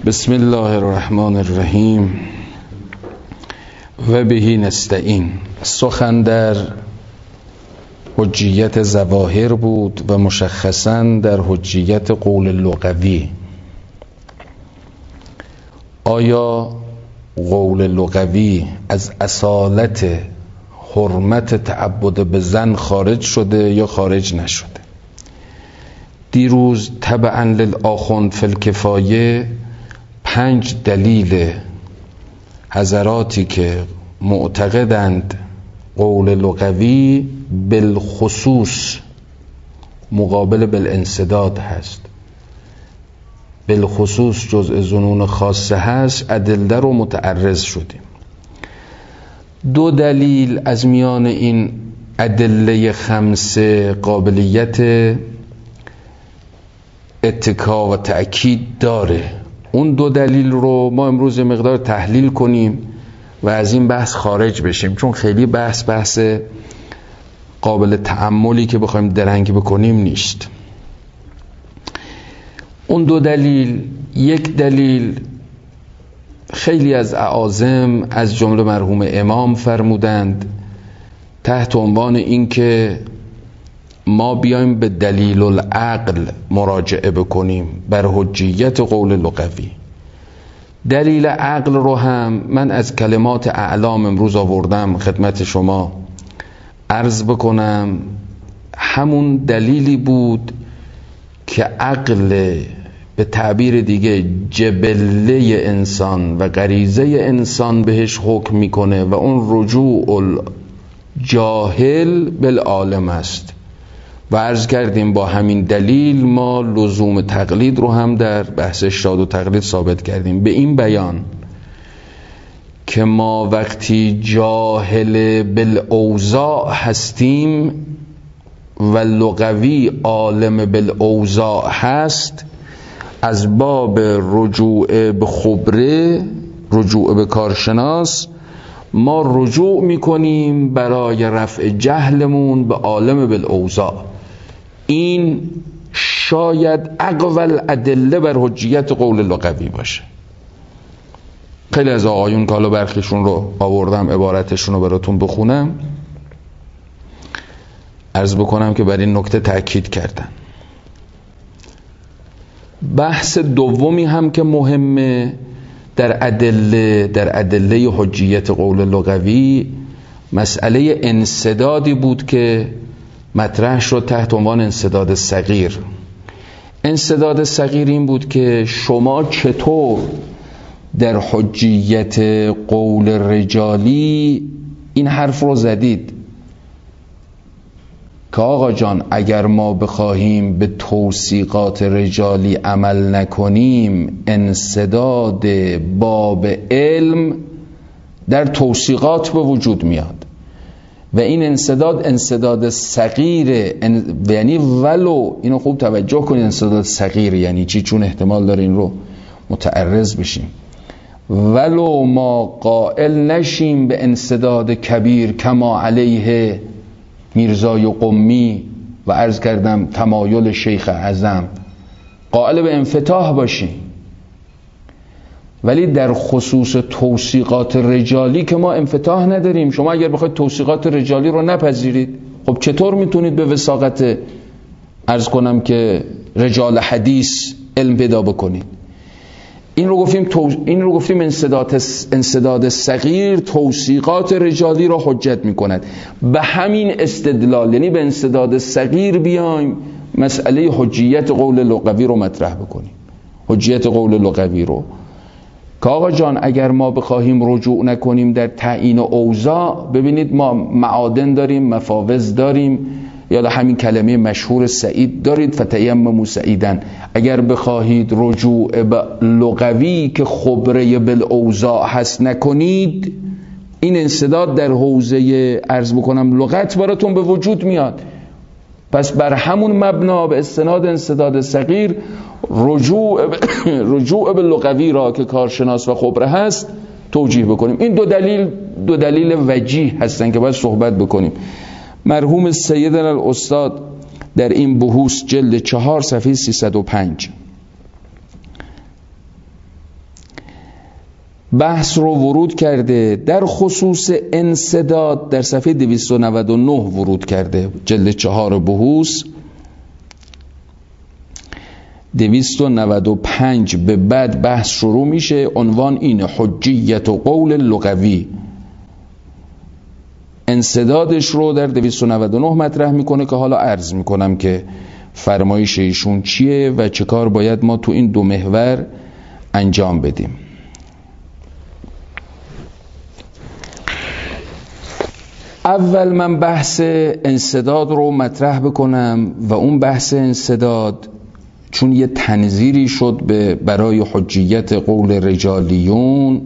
بسم الله الرحمن الرحیم و به نستعین. سخن در حجیت ظواهر بود و مشخصاً در حجیت قول لغوی. آیا قول لغوی از اصالت حرمت تعبد به زن خارج شده یا خارج نشده؟ دیروز تبعاً للآخوند فی الکفایه 5 دلیل حضراتی که معتقدند قول لغوی بالخصوص مقابل بالانسداد هست، بالخصوص جزء ظنون خاصه هست، ادله رو متعرض شدیم. 2 دلیل از میان این ادله 5 قابلیت اتکا و تأکید داره. اون 2 دلیل رو ما امروز مقدار تحلیل کنیم و از این بحث خارج بشیم، چون خیلی بحث قابل تأملی که بخوایم درنگ بکنیم نیست. اون 2 دلیل، یک دلیل خیلی از اعاظم از جمله مرحوم امام فرمودند تحت عنوان این که ما بیایم به دلیل العقل مراجعه بکنیم بر حجیت قول لغوی. دلیل عقل رو هم من از کلمات اعلام امروز آوردم خدمت شما عرض بکنم. همون دلیلی بود که عقل به تعبیر دیگه جبله انسان و غریزه انسان بهش حکم میکنه و اون رجوع الجاهل بالعالم است. و عرض کردیم با همین دلیل ما لزوم تقلید رو هم در بحث اشتهاد و تقلید ثابت کردیم، به این بیان که ما وقتی جاهل بالاوضاع هستیم و لغوی عالم بالاوضاع هست، از باب رجوع به خبره، رجوع به کارشناس، ما رجوع میکنیم برای رفع جهلمون به عالم بالاوضاع. این شاید اقوال ادله بر حجیت قول لغوی باشه. خیلی از آقایون که حالا برخیشون رو آوردم عبارتشون رو براتون بخونم، عرض بکنم که بر این نکته تأکید کردن. بحث دومی هم که مهمه در ادله حجیت قول لغوی، مسئله انسدادی بود که مطرح شد تحت عنوان انسداد صغیر. انسداد صغیر این بود که شما چطور در حجیت قول رجالی این حرف رو زدید که آقا جان اگر ما بخواهیم به توثیقات رجالی عمل نکنیم انسداد باب علم در توثیقات به وجود میاد و این انسداد صغیر، یعنی ولو اینو خوب توجه کنید انسداد صغیر یعنی چی، چون احتمال داره این رو متعرض بشیم. ولو ما قائل نشیم به انسداد کبیر کما علیه میرزای قمی و عرض کردم تمایل شیخ اعظم، قائل به انفتاح باشیم، ولی در خصوص توثیقات رجالی که ما انفتاح نداریم. شما اگر بخواید توثیقات رجالی رو نپذیرید، خب چطور میتونید به وثاقت عرض کنم که رجال حدیث علم پیدا بکنید؟ این رو گفتیم انسداد صغیر توثیقات رجالی را حجت میکند. به همین استدلال، یعنی به انسداد صغیر بیایم مسئله حجیت قول لغوی رو مطرح بکنیم. حجیت قول لغوی رو که آقا جان اگر ما بخواهیم رجوع نکنیم در تعیین اوضاع، ببینید ما معادن داریم، مفاوض داریم، یا همین کلمه مشهور سعید دارید، فتیمموا سعیدن. اگر بخواهید رجوع به لغوی که خبره بالاوضاع هست نکنید، این انسداد در حوزه عرض بکنم لغت براتون به وجود میاد. پس بر همون مبنا به استناد انسداد صغیر رجوع به لغوی را که کارشناس و خبره هست توجیه بکنیم. این 2 دلیل وجیه هستن که باید صحبت بکنیم. مرحوم سیدنا الاستاد در این بحوث جلد 4 صفحه 305 بحث رو ورود کرده. در خصوص انسداد در صفحه 299 ورود کرده، جلد 4 بحوث 295 به بعد بحث شروع میشه. عنوان اینه: حجیت و قول لغوی. انسدادش رو در 299 مطرح میکنه که حالا عرض میکنم که فرمایش ایشون چیه و چه کار باید ما تو این دو محور انجام بدیم. اول من بحث انسداد رو مطرح بکنم و اون بحث انسداد چون یه تنظیری شد برای حجیت قول رجالیون،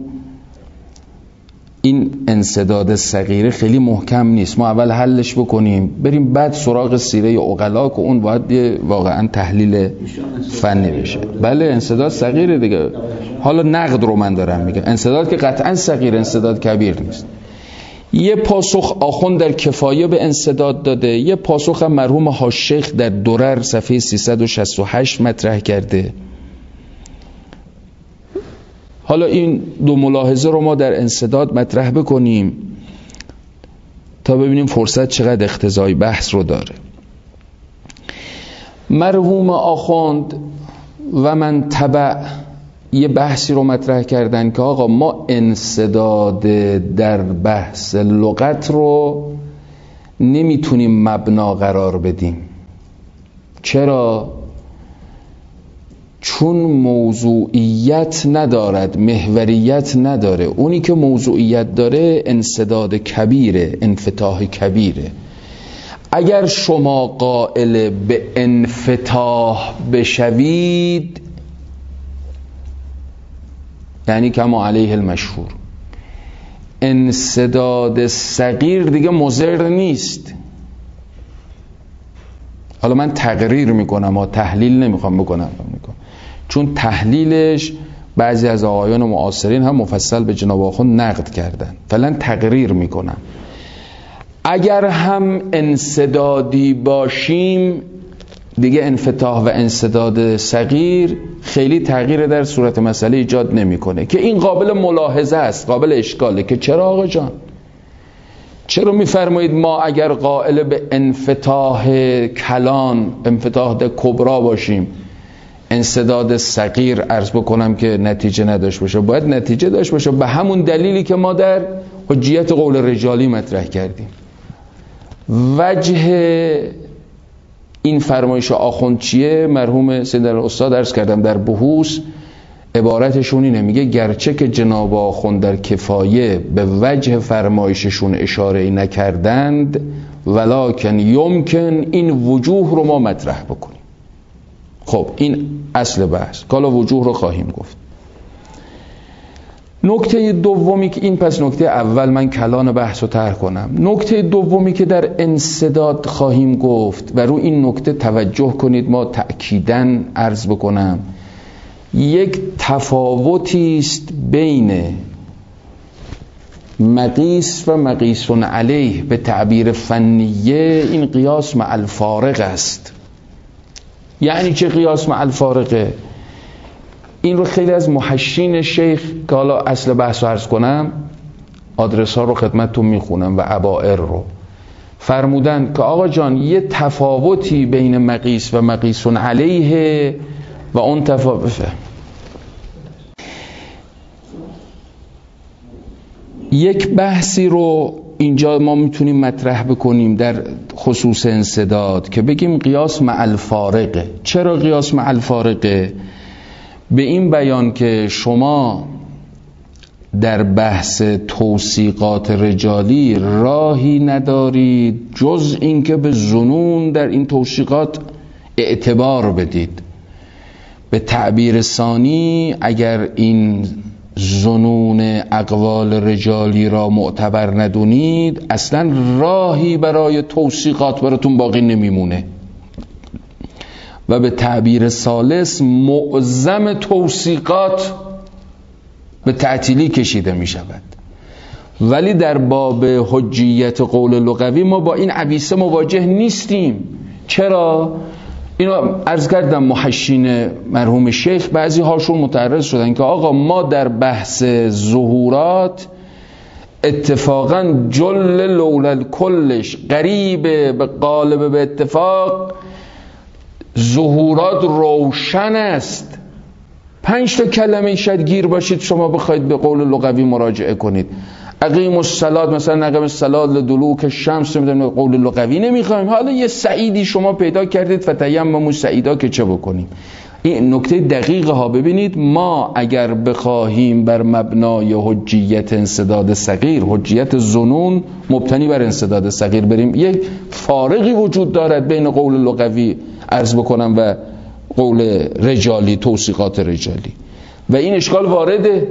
این انسداد صغیره خیلی محکم نیست. ما اول حلش بکنیم بریم بعد سراغ سیره عقلا که اون باید واقعا تحلیل فنی بشه. بله انسداد صغیره دیگه. حالا نقد رو من دارم میگم. انسداد که قطعا صغیر، انسداد کبیر نیست. یه پاسخ آخوند در کفایه به انسداد داده، یه پاسخ هم مرحوم حاج‌شیخ در درر صفحه 368 مطرح کرده. حالا این دو ملاحظه رو ما در انسداد مطرح بکنیم تا ببینیم فرصت چقدر اقتضای بحث رو داره. مرحوم آخوند و من تبع یه بحثی رو مطرح کردن که آقا ما انسداد در بحث لغت رو نمیتونیم مبنا قرار بدیم. چرا؟ چون موضوعیت ندارد، محوریت نداره. اونی که موضوعیت داره انسداد کبیره، انفتاح کبیره. اگر شما قائل به انفتاح بشوید یعنی کما علیه المشهور، انسداد صغیر دیگه مضر نیست. حالا من تقریر میکنم و تحلیل نمیخوام بکنم، چون تحلیلش بعضی از آقایان معاصرین هم مفصل به جناب آخوند نقد کردن. فعلا تقریر میکنم. اگر هم انسدادی باشیم دیگه انفتاح و انسداد صغیر خیلی تغییر در صورت مسئله ایجاد نمیکنه، که این قابل ملاحظه است، قابل اشکاله که چرا آقا جان چرا میفرمایید ما اگر قائل به انفتاح کلان، انفتاح کبرا باشیم، انسداد صغیر عرض بکنم که نتیجه نداشت باشه؟ باید نتیجه داشت باشه، به همون دلیلی که ما در حجیت قول رجالی مطرح کردیم. وجه این فرمایش آخوند چیه؟ مرحوم سید الاستاد عرض کردم در بحوث عبارتشون اینه، میگه گرچه که جناب آخوند در کفایه به وجه فرمایششون اشاره نکردند ولکن یمکن این وجوه رو ما مطرح بکنیم. خب این اصل بحث، حالا وجوه رو خواهیم گفت. نکته دومی که این، پس نکته اول من کلان بحث رو طرح کنم. نکته دومی که در انسداد خواهیم گفت و رو این نکته توجه کنید، ما تأکیداً عرض بکنم، یک تفاوتی است بین مقیس و مقیس علیه. به تعبیر فنیه این قیاس مع الفارق است. یعنی چه قیاس مع الفارقه؟ این رو خیلی از محشین شیخ که حالا اصل بحث رو عرض کنم، آدرس ها رو خدمتتون میخونم و عبائر رو، فرمودن که آقا جان یه تفاوتی بین مقیس و مقیس علیه و اون تفاوته. یک بحثی رو اینجا ما میتونیم مطرح بکنیم در خصوص انسداد که بگیم قیاس مع الفارقه. چرا قیاس مع الفارقه؟ به این بیان که شما در بحث توثیقات رجالی راهی ندارید جز اینکه به ظنون در این توثیقات اعتبار بدید. به تعبیر ثانی اگر این ظنون اقوال رجالی را معتبر ندونید اصلا راهی برای توثیقات براتون باقی نمیمونه. و به تعبیر ثالث معظم توثیقات به تعطیلی کشیده می شود. ولی در باب حجیت قول لغوی ما با این عویصه مواجه نیستیم. چرا؟ اینو عرض کردم محشین مرحوم شیخ بعضی هاشون متعرض شدن که آقا ما در بحث ظهورات اتفاقا جل لولل کلش قریب به قالب به اتفاق ظهورات روشن است. 5 تا کلمه شاید گیر باشید شما بخواید به قول لغوی مراجعه کنید. اقیم الصلاة مثلا اقیم الصلاة لدلوک الشمس، قول لغوی نمیخوایم. حالا یه سعیدی شما پیدا کردید فتیمموا سعیدا که چه بکنیم. این نکته دقیقه ها. ببینید ما اگر بخواهیم بر مبنای حجیت انسداد صغیر، حجیت ظنون مبتنی بر انسداد صغیر بریم، یک فارقی وجود دارد بین قول لغوی عرض بکنم و قول رجالی، توثیقات رجالی، و این اشکال وارده.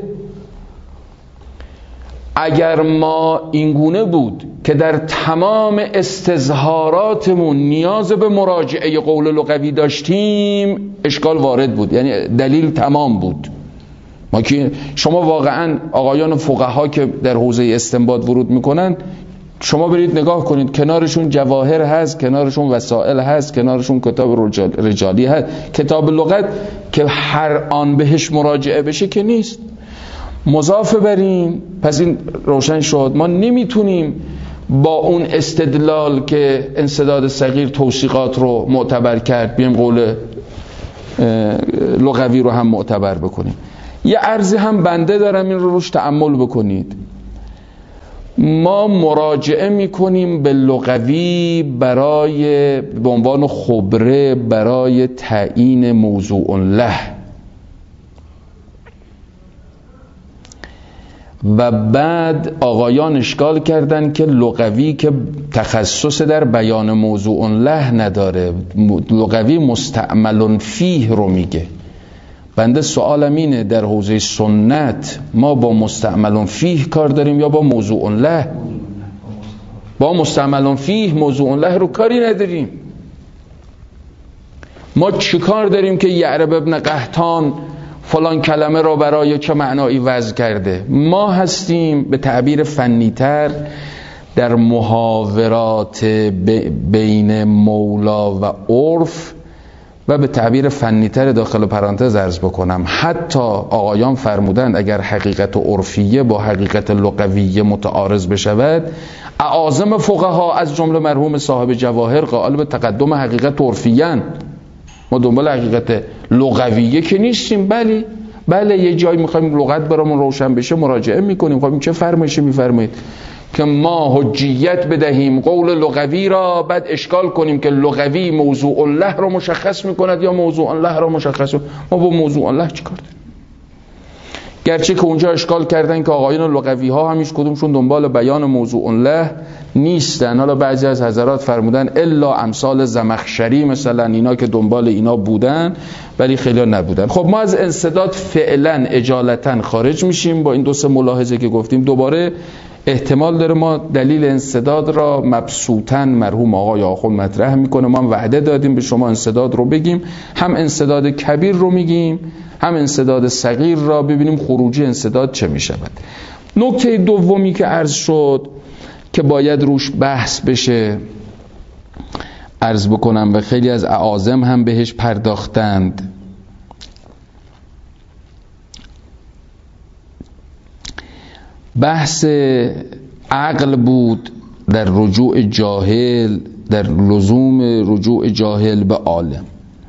اگر ما اینگونه بود که در تمام استظهاراتمون نیاز به مراجعه قول لغوی داشتیم، اشکال وارد بود، یعنی دلیل تمام بود. ما که شما واقعا آقایان فقها که در حوزه استنباط ورود میکنن، شما برید نگاه کنید، کنارشون جواهر هست، کنارشون وسائل هست، کنارشون کتاب رجالی هست. کتاب لغت که هر آن بهش مراجعه بشه که نیست. مضاف بر این، پس این روشن شد ما نمیتونیم با اون استدلال که انسداد صغیر توثیقات رو معتبر کرد بیم قول لغوی رو هم معتبر بکنیم. یه عرضی هم بنده دارم، این رو روش تأمل بکنید. ما مراجعه میکنیم به لغوی برای به عنوان خبره برای تعیین موضوع له، و بعد آقایان اشکال کردن که لغوی که تخصص در بیان موضوع له نداره، لغوی مستعمل فیه رو میگه. بنده سوالم اینه در حوزه سنت ما با مستعمل فیه کار داریم یا با موضوع له؟ با مستعمل فیه موضوع له رو کاری نداریم. ما چی کار داریم که یعرب ابن قحطان فلان کلمه رو برای چه معنایی وضع کرده؟ ما هستیم به تعبیر فنیتر در محاورات بین مولا و عرف، و به تعبیر فنیتر داخل پرانتز عرض بکنم حتی آقایان فرمودند اگر حقیقت عرفیه با حقیقت لغویه متعارض بشود، اعاظم فقها از جمله مرحوم صاحب جواهر قائل به تقدم حقیقت عرفیان. ما دنبال حقیقت لغویه که نیستیم. بله یه جایی میخوایم لغت برامون روشن بشه مراجعه میکنیم. خب چه فرمایشی میفرمایید که ما حجیت بدهیم قول لغوی را، بعد اشکال کنیم که لغوی موضوع له را مشخص میکند یا موضوع له را مشخص؟ ما با موضوع له چیکار داریم؟ گرچه که اونجا اشکال کردن که آقایان لغوی ها همیش کدومشون دنبال بیان موضوع له نیستن. حالا بعضی از حضرات فرمودن الا امثال زمخشری مثلا اینا که دنبال اینا بودن، ولی خیلی نبودن. خب ما از انسداد فعلا اجالتا خارج میشیم با این 2-3 ملاحظه که گفتیم. دوباره احتمال داره ما دلیل انسداد را مبسوطاً مرحوم آقای آخوند مطرح میکنه. ما وعده دادیم به شما انسداد رو بگیم، هم انسداد کبیر رو میگیم هم انسداد صغیر را، ببینیم خروجی انسداد چه میشود. نکته دومی که عرض شد که باید روش بحث بشه، عرض بکنم و خیلی از اعاظم هم بهش پرداختند، بحث عقل بود در رجوع جاهل، در لزوم رجوع جاهل به عالم.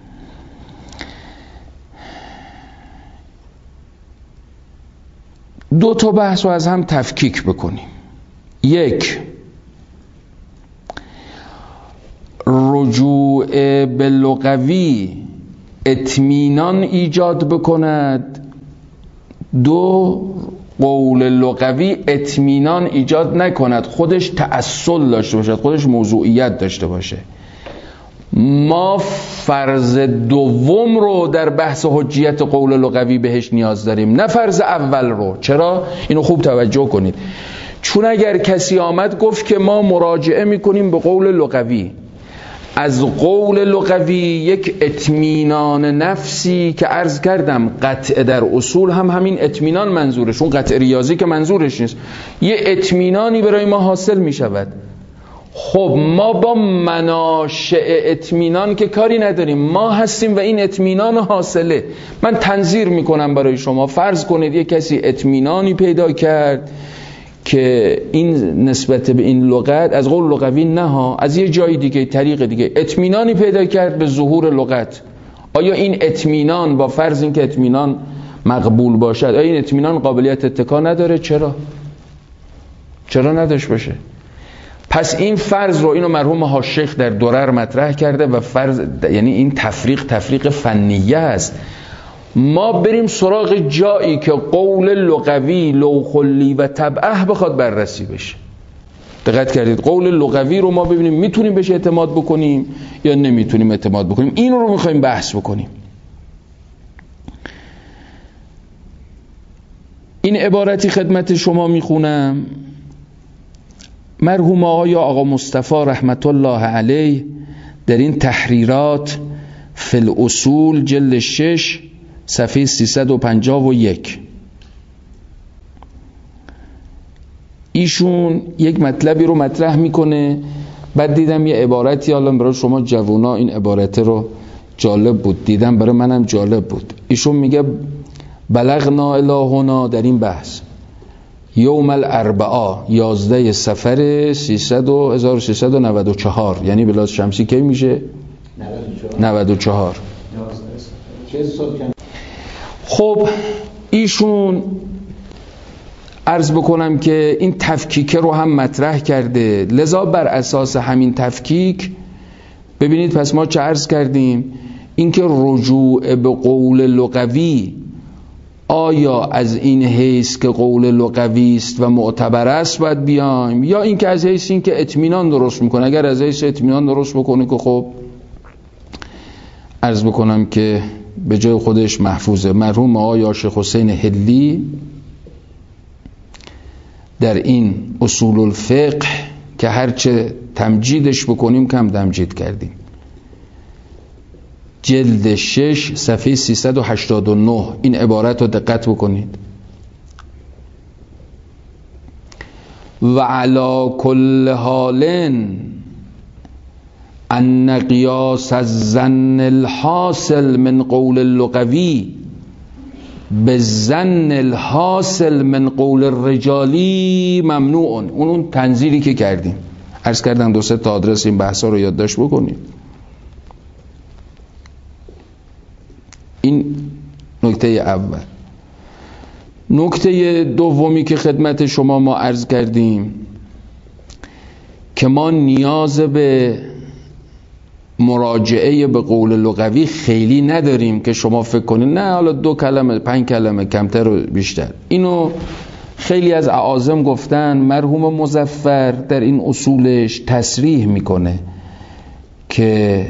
دو تا بحث رو از هم تفکیک بکنیم. یک، رجوع به لغوی اطمینان ایجاد بکند. دو، قول لغوی اطمینان ایجاد نکند، خودش تأصل داشته باشد، خودش موضوعیت داشته باشه. ما فرض دوم رو در بحث حجیت قول لغوی بهش نیاز داریم، نه فرض اول رو. چرا؟ اینو خوب توجه کنید. چون اگر کسی آمد گفت که ما مراجعه میکنیم به قول لغوی، از قول لغوی یک اطمینان نفسی که عرض کردم قطع در اصول هم همین اطمینان منظورش، اون قطع ریاضی که منظورش نیست، یه اطمینانی برای ما حاصل می شود. خب ما با مناشئ اطمینان که کاری نداریم، ما هستیم و این اطمینان حاصله. من تنظیر میکنم برای شما، فرض کنید یک کسی اطمینانی پیدا کرد که این نسبت به این لغت، از قول لغوی نه ها، از یه جای دیگه، طریق دیگه اطمینانی پیدا کرد به ظهور لغت. آیا این اطمینان، با فرض این که اطمینان مقبول باشد، آیا این اطمینان قابلیت اتکا نداره؟ چرا نداشت باشه؟ پس این فرض رو، اینو مرحوم حاشیخ در درر مطرح کرده و فرض، یعنی این تفریق فنیه است. ما بریم سراغ جایی که قول لغوی لوخلی و تبعه بخواد بررسی بشه. دقت کردید؟ قول لغوی رو ما ببینیم میتونیم بهش اعتماد بکنیم یا نمیتونیم اعتماد بکنیم. این رو میخوایم بحث بکنیم. این عبارتی خدمت شما میخونم، مرحوم آقا مصطفی رحمت الله علیه در این تحریرات فی الاصول جلد 6 صفحه 351 ایشون یک مطلبی رو مطرح میکنه. بعد دیدم یه عبارتی، حالا برای شما جوونا این عبارت رو جالب بود، دیدم برای منم جالب بود. ایشون میگه بلغنا الهنا در این بحث یوم الاربعاء 11 صفر 1394، یعنی بلاد شمسی کی میشه؟ 94. خب ایشون عرض بکنم که این تفکیک رو هم مطرح کرده، لذا بر اساس همین تفکیک ببینید پس ما چه عرض کردیم؟ اینکه رجوع به قول لغوی آیا از این حیث که قول لغوی است و معتبر است باید بیایم، یا اینکه از حیث این که اطمینان درست میکنه؟ اگر از حیث اطمینان درست بکنه که خب عرض بکنم که به جای خودش محفوظه. مرحوم آقای شیخ حسین حلی در این اصول الفقه که هرچه تمجیدش بکنیم کم تمجید کردیم، جلد 6 صفحه 389 این عبارت رو دقت بکنید. و علی کل حال ان قیاس الظن الحاصل من قول اللغوی به ظن الحاصل من قول الرجالی ممنوع. اون تنظیری که کردیم، عرض کردم 2-3 تا آدرس این بحثا رو یادداشت بکنید. این نکته اول. نکته دومی که خدمت شما ما عرض کردیم که ما نیاز به مراجعه به قول لغوی خیلی نداریم که شما فکر کنید نه حالا 2 کلمه 5 کلمه کمتر و بیشتر. اینو خیلی از اعاظم گفتن. مرحوم مظفر در این اصولش تصریح میکنه که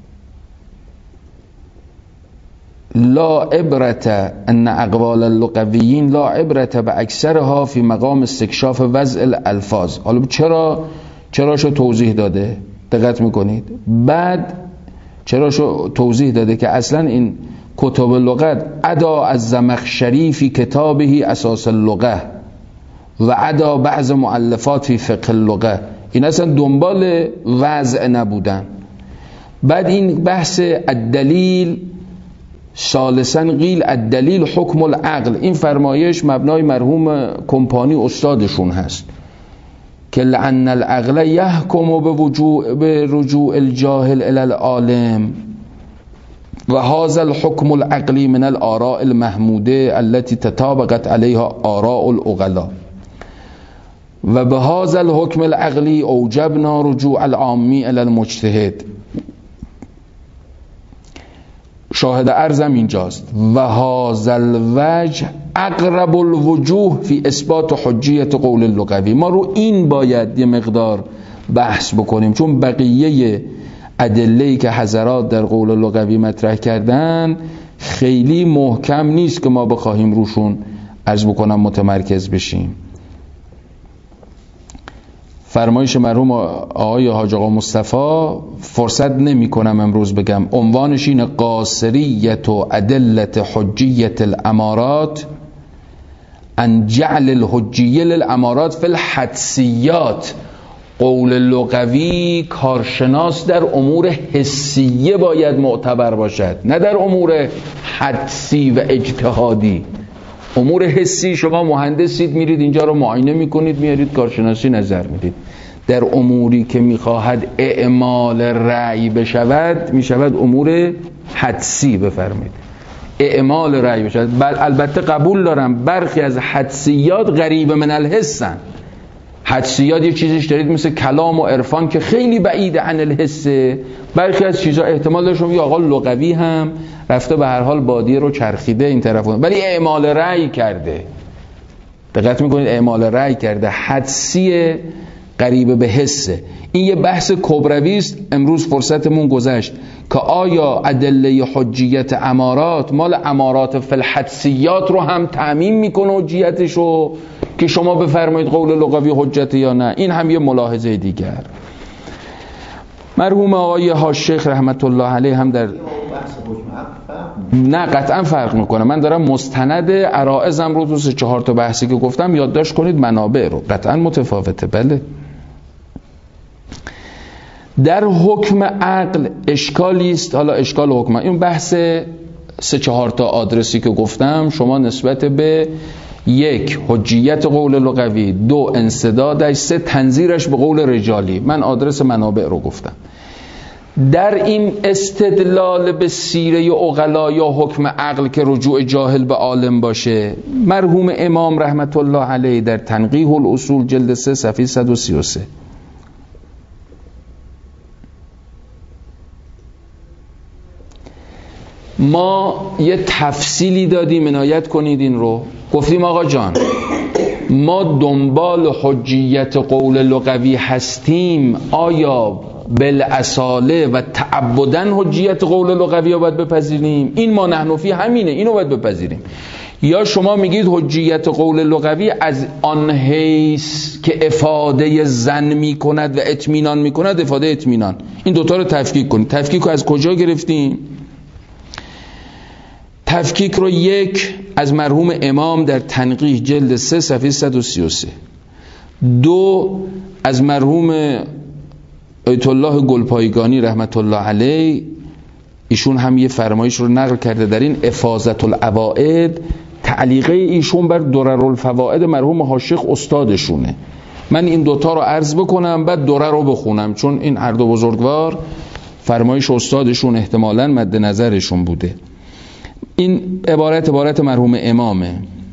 لا عبرت ان اقوال اللغویین لا عبرت به اکثرها فی مقام استکشاف وضع الالفاظ. حالا چراشو توضیح داده، دقت میکنید؟ بعد چراشو توضیح داده که اصلا این کتاب لغت ادا از زمخشری فی کتابه اساس اللغه و ادا بعض مؤلفات فی فقه اللغه، این اصلا دنبال وضع نبودن. بعد این بحث الدلیل ثالثاً قیل الدلیل حکم العقل، این فرمایش مبنای مرحوم کمپانی استادشون هست که لعن العقل یحکم به رجوع الجاهل الی العالم و هذا الحکم العقلی من الآراء المحموده التي تطابقت عليها آراء العقلاء و به هذا الحکم العقلی اوجبنا رجوع العامی الی المجتهد. شاهد ارزم اینجاست و هذا الوجه اقرب الوجوه فی اثبات حجیت قول اللغوی. ما رو این باید یه مقدار بحث بکنیم، چون بقیه ادله‌ای که حضرات در قول اللغوی مطرح کردن خیلی محکم نیست که ما بخواهیم روشون عرض بکنم متمرکز بشیم. فرمایش مرحوم آقای حاج آقا مصطفی فرصت نمی کنم امروز بگم، عنوانش اینه قاصریت و ادلت حجیت الامارات ان جعل الحجیه للامارات فی الحدسیات قول لغوی کارشناس در امور حسیه باید معتبر باشد، نه در امور حدسی و اجتهادی. امور حسی شما مهندسید، میرید اینجا رو معاینه میکنید، میارید کارشناسی نظر میدید. در اموری که میخواهد اعمال رأی بشود میشود امور حدسی. بفرمایید اعمال رأی بشود. البته قبول دارم برخی از حدسیات قریب من الحسن. حدسیات یه چیزیش دارید مثل کلام و عرفان که خیلی بعید عن الحسه. برخی از چیزا احتمال داره شما یه آقا لغوی هم رفته به هر حال بادیه رو چرخیده این طرف، ولی اعمال رأی کرده. دقت میکنید اعمال رأی کرده، حدسی قریب به حسه. این یه بحث کبروی است. امروز فرصتمون گذشت که آیا ادله حجیت امارات مال امارات فی الحدسیات رو هم تعمیم میکنه حجیتشو که شما بفرمایید قول لغوی حجت یا نه. این هم یه ملاحظه دیگر. مرحوم آقای حاج‌شیخ رحمت الله علیه هم در نه قطعا فرق میکنه. من دارم مستند عرائضم رو تو 3-4 تا بحثی که گفتم یادداشت کنید، منابع رو قطعا متفاوته. بله در حکم عقل اشکالی است. حالا اشکال حکم این بحث 3-4 تا آدرسی که گفتم شما نسبت به 1 حجیت قول لغوی، 2 انسدادش، 3 تنظیرش به قول رجالی. من آدرس منابع رو گفتم. در این استدلال به سیره عقلا یا حکم عقل که رجوع جاهل به عالم باشه، مرحوم امام رحمت الله علیه در تنقیح الاصول جلد 3 صفحه 133 ما یه تفصیلی دادیم، عنایت کنید این رو. گفتیم آقا جان ما دنبال حجیت قول لغوی هستیم، آیا بالاصاله و تعبداً حجیت قول لغوی رو باید بپذیریم؟ این ما نحنفی همینه، اینو باید بپذیریم. یا شما میگید حجیت قول لغوی از آن حیث که افاده ظن میکند و اطمینان میکند افاده اطمینان. این دوتا رو تفکیک کنید. تفکیک رو از کجا گرفتیم؟ تفکیک رو 1 از مرحوم امام در تنقیح جلد 3 صفحه 133، 2 از مرحوم آیت الله گلپایگانی رحمت الله علیه. ایشون هم یه فرمایش رو نقل کرده در این افاضت العوائد، تعلیقه ایشون بر درر الفوائد مرحوم حاج‌شیخ استادشونه. من این دوتا رو عرض بکنم بعد درر رو بخونم، چون این هر دو بزرگوار فرمایش استادشون احتمالاً مد نظرشون بوده. این عبارت مرحوم امامه.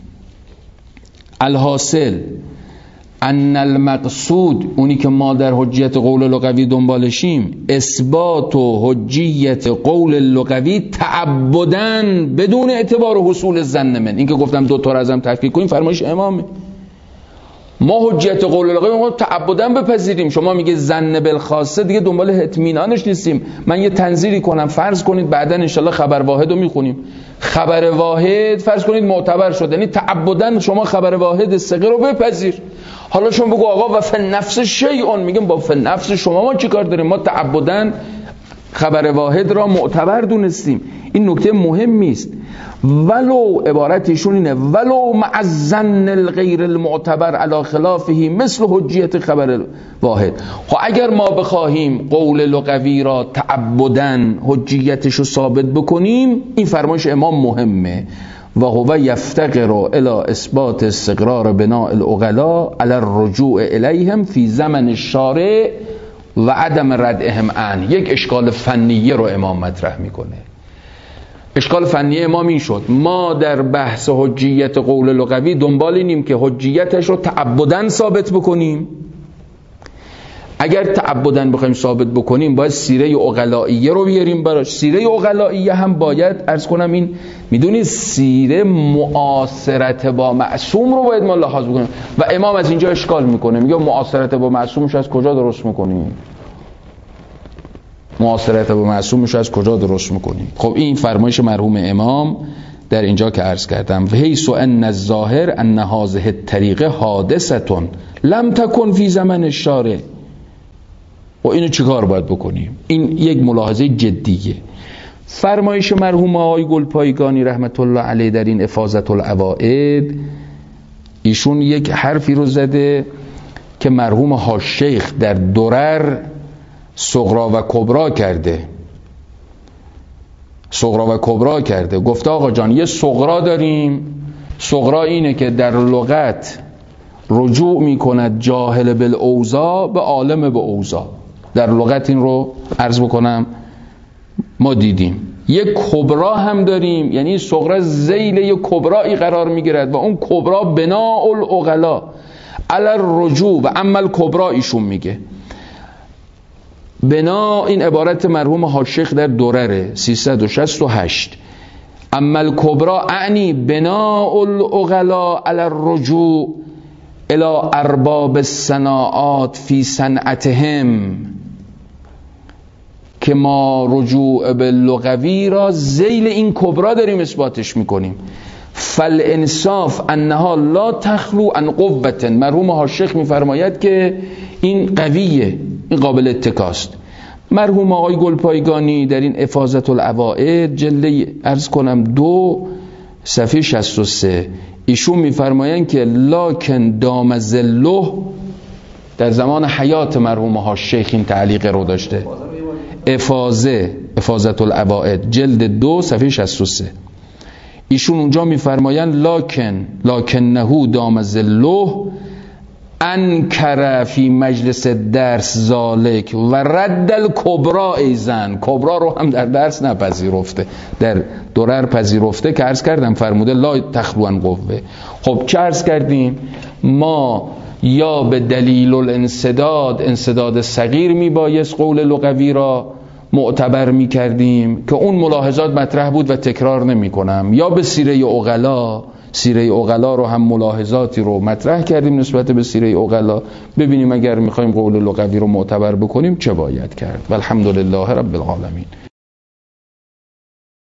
الحاصل ان المقصود، اونی که ما در حجیت قول لغوی دنبالشیم، اثبات و حجیت قول لغوی تعبداً بدون اعتبار حصول ظن من. این که گفتم دو تا رو ازم تفکیک کنیم فرمایش امامه. ما حجیت قول لغوی ما تعبداً بپذیریم. شما میگه ظن بالخاصه، دیگه دنبال اطمینانش نیستیم. من یه تنظیری کنم، فرض کنید بعداً انشالله خبر واحد رو میخونیم، خبر واحد فرض کنید معتبر شد، یعنی تعبداً شما خبر واحد ثقه رو بپذیر. حالا شما بگو آقا و فی النفس شیء، میگم با فی النفس شما ما چیکار داریم؟ ما تعبداً خبر واحد را معتبر دونستیم. این نکته مهمی است. ولو عبارتشون اینه ولو مع الظن الغیر المعتبر علی خلافه مثل حجیت خبر واحد. خب اگر ما بخواهیم قول لغوی را تعبداً حجیتش رو ثابت بکنیم، این فرمایش امام مهمه. و هو یفتقر الی اثبات استقرار بناء العقلاء علی الرجوع الیهم فی زمن الشارع و عدم ردعهم عنه. یک اشکال فنیه رو امام مطرح میکنه. اشکال فنی امام این شد ما در بحث حجیت قول لغوی دنبال اینیم که حجیتش رو تعبداً ثابت بکنیم. اگر تعبداً بخوایم ثابت بکنیم باید سیره عقلائیه رو بیاریم براش. سیره عقلائیه هم باید عرض کنم این میدونید سیره معاصرت با معصوم رو باید ما لحاظ بکنیم و امام از اینجا اشکال میکنه، میگه معاصرت با معصومش از کجا درست میکنیم؟ معاصرت با معصومش از کجا درست میکنیم؟ خب این فرمایش مرحوم امام در اینجا که عرض کردم و حیث ان الظاهر ان هذه الطریقه حادثه لم تکن فی زمن الشارع. و اینو چیکار باید بکنیم؟ این یک ملاحظه جدیه. فرمایش مرحوم آقای گلپایگانی رحمت الله علیه در این افاضت العوائد، ایشون یک حرفی رو زده که مرحوم حاج شیخ در درر صغرا و کبرا کرده. گفته آقا جان یه صغرا داریم، صغرا اینه که در لغت رجوع میکند جاهل بالاوضاع به عالم به اوضاع. در لغت این رو عرض بکنم ما دیدیم. یک کبرا هم داریم، یعنی صغرا ذیل یک کبرایی قرار میگیرد و اون کبرا بناء العقلا علی الرجوع و عمل کبرا ایشون میگه. بنا این عبارت مرحوم حاج شیخ در درره 368. عمل کبرا اعنی بناء العقلا علی الرجوع الی ارباب الصناعات فی صنعتهم، که ما رجوع به لغوی را ذیل این کبرا داریم اثباتش میکنیم. فالانصاف انها لا تخلو عن قوة. مرحوم حاج شیخ میفرماید که این قویه، این قابل اتکاست. مرحوم آقای گلپایگانی در این افاضة العوائد جلد عرض کنم 2 صفحه 63 ایشون میفرمایند که لکن دام ظله، در زمان حیات مرحوم حاج شیخ این تعلیق رو داشته، افاضة العوائد جلد 2 صفحه 63 ایشون اونجا میفرمایند لکنه دام ظله انکر فی مجلس درس ذالک و رد الکبرا ایزن. کبرا رو هم در درس نپذیرفته، در درر پذیرفته که عرض کردم فرموده لا تخلو عن قوه. خب چه عرض کردیم؟ ما یا به دلیل انسداد صغیر میبایست قول لغوی را معتبر میکردیم که اون ملاحظات مطرح بود و تکرار نمی کنم، یا به سیره عقلا رو هم ملاحظاتی رو مطرح کردیم نسبت به سیره عقلا، ببینیم اگر میخوایم قول لغوی رو معتبر بکنیم چه باید کرد. والحمدلله رب العالمین.